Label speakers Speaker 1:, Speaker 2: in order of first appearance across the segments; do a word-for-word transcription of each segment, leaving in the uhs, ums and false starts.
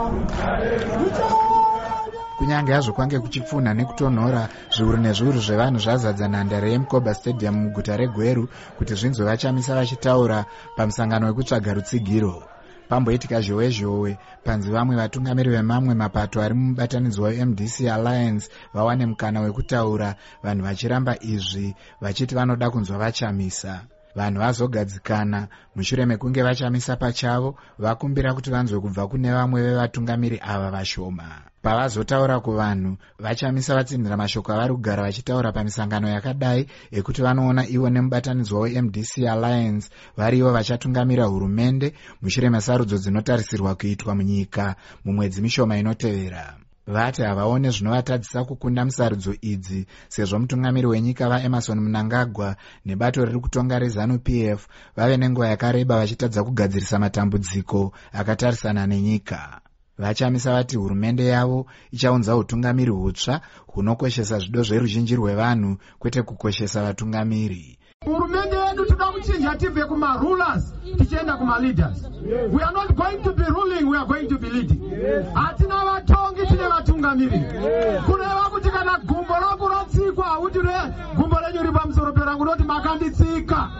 Speaker 1: Kunyange hazvo kwange kuchipfunha nekutonhora, zviuru nezviuru zvevanhu zvazadza nhandare yeMukoba Stadium muguta reGweru kuti zvinzwe vachamisa vachitaura pamusangano wekutsvaga rutsigiro. Pamboitika zhowe zhowe panzi vamwe vatungamiri vemamwe mapato ari mubatanidzwa weM D C Alliance vawane mukana wekutaura, vanhu vachiramba izvi vachiti vanoda kunzwa vachamisa. Vanhu vazogadzikana mushure mekunge vachamisa pachavo vakumbira kuti vanzwe kubva kune vamwe vevatungamiri ava vashoma. Pavazotaura kuvanhu, vachamisa vatsindira mashoko avari kugara vachitaura pamisangano yakadai ekuti vanoona ivo nemubatanidzwa weM D C Alliance varivo vachatungamira hurumende mushure mesarudzo dzinotarisirwa kuitwa munyika mumwedzi mishoma inotevera. Vati havaone zvinovatadzisa kukunda musarudzo idzi sezvo mutungamiri wenyika vaEmerson Mnangagwa nebato riri kutonga reZANU P F vave nenguva yakareba vachitadza kugadzirisa matambudziko akatarisana nenyika. Vachamisa vati hurumende yavo ichaunza utungamiri hutsva hunokoshesa zvido zveruzhinji rwevanhu kwete kukoshesa vatungamiri.
Speaker 2: Hurumende yedu toda kuchinja tibve kuma rulers tichienda kuma leaders. We are not going to be ruling, we are going to be leading. Hatina vatongi tine vatungamiri. Kureva kuti kana gumbo rangu ratsikwa kuti gumbo renyu riri pamusoro perangu noti makanditsika.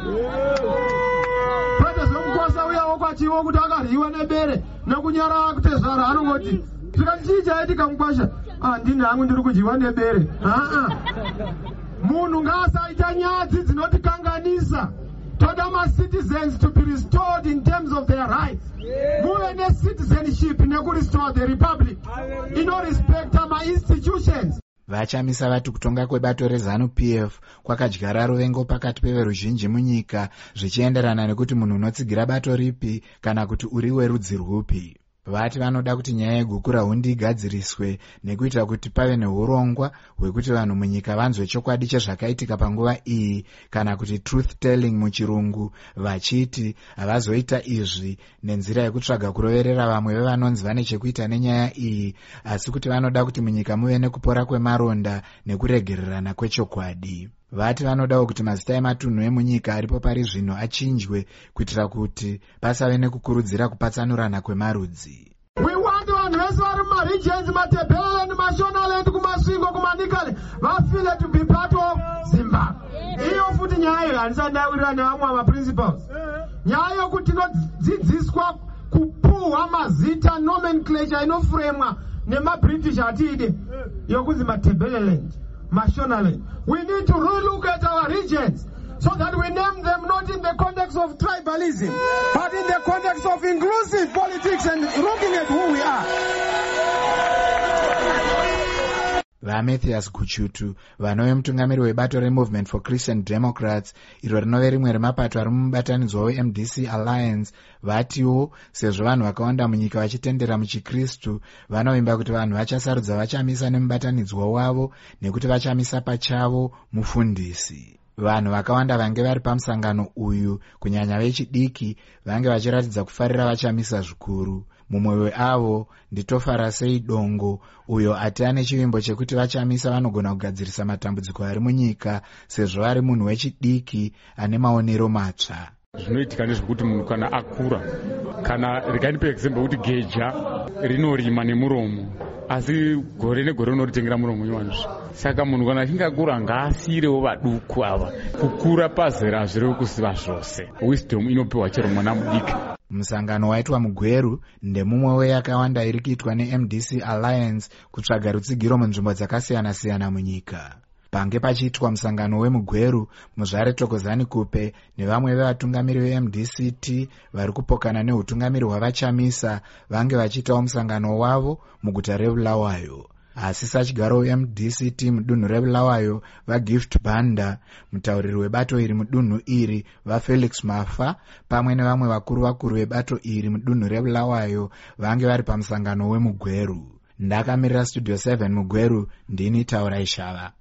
Speaker 2: Protest nomukwasa uyawo kwachiwo kuti akaryiwa nebere nekunyarara kutezvara anongoti zvikachija etikamukwasha handini hangu ndiri kudyiwa nebere. Munhu ngaasaita nyadzi dzinotikanganisa. Toda ma-citizens to be restored in terms of their rights. Muve ne-citizenship nekurestore the republic. Inorespekta ma-institutions.
Speaker 1: Vachamisa vati kutonga kwebato reZANU P F kwakadyara ruvengo pakati peveruzhinji munyika zvichienderana nekuti munhu unotsigira bato ripi kana kuti uri werudzi rwupi. Vati vanoda kuti nyaya yegukura hundi igadziriswe nekuita kuti pave neurongwa hwekuti vanhu munyika vanzwe chokwadi chezvakaitika panguva iyi kana kuti truth telling muchirungu, vachiti havazoita izvi nenzira yekutsvaga kuroverera vamwe vevanonzi vane chekuita nenyaya iyi, asi kuti vanoda kuti munyika muve nekupora kwemaronda nekuregererana kwechokwadi. Vati vanodawo kuti mazita ematunhu emunyika aripo pari zvino achinjwe kuitira kuti pasave nekukurudzira kupatsanurana kwemarudzi.
Speaker 2: We want vanhu vese vari mumaregions, Matebeleland, Mashonaland, kumasvingo, kumanikale vafile to be part of Zimbabwe. Iyo futi nyaya iyo handisandawirira nevamwe vamaprincipals. Nyaya yokuti tinodzidziswa kupuhwa mazita nomenclature inofuremwa nemaBritish atide yokunzi Matebeleland, Mashonaland. We need to relook at our regions so that we name them not in the context of tribalism, but in the context of inclusive politics and looking at who we are.
Speaker 1: VaMatthias Guchutu, vanove mutungamiri webato reMovement for Christian Democrats, iro rinove rimwe remapato ari mubatanidzwa weM D C Alliance, vatiwo sezvo vanhu vakawanda munyika vachitendera muchikristu, vanovimba kuti vanhu vachasarudza vachamisa nemubatanidzwa wavo nekuti vachamisa pachavo mufundisi. Vanhu vakawanda vange vari pamusangano uyu, kunyanya vechidiki, vange vachiratidza kufarira vachamisa zvikuru. Mumwe weavo nditofarasei Dongo, uyo ati ane chivimbo chekuti vachamisa vanogona kugadzirisa matambudziko ari munyika sezvo ari munhu wechidiki ane maonero matsva.
Speaker 3: Zvinoitika nezvekuti munhu kana akura, kana reganipe example kuti geja rinorima nemuromo, asi gore negore unoritengera muromo nyowani. Saka munhu kana achinge akura ngaasiyirewo vaduku ava kukura pazera zviri kusiva zvose. Wisdom inopiwa chero mwana mudiki.
Speaker 1: Musangano waitwa muGweru ndemumwe weyakawanda iri kuitwa neM D C Alliance kutsvaga rutsigiro munzvimbo dzakasiyana-siyana munyika. Pange pachiitwa musangano wemuGweru, Muzvare Thokozani Kupe nevamwe vevatungamiri veM D C T vari kupokana neutungamiri hwavachamisa vange vachiitawo musangano wavo muguta reBulawayo. Asi sachigaro weM D C T mudunhu reBulawayo vaGift Banda, mutauriri webato iri mudunhu iri vaFelix Mafa, pamwe nevamwe vakuru vakuru vebato iri mudunhu reBulawayo vange vari pamusangano wemuGweru. Ndakamirira Studio seven muGweru, ndini Taura Ishava.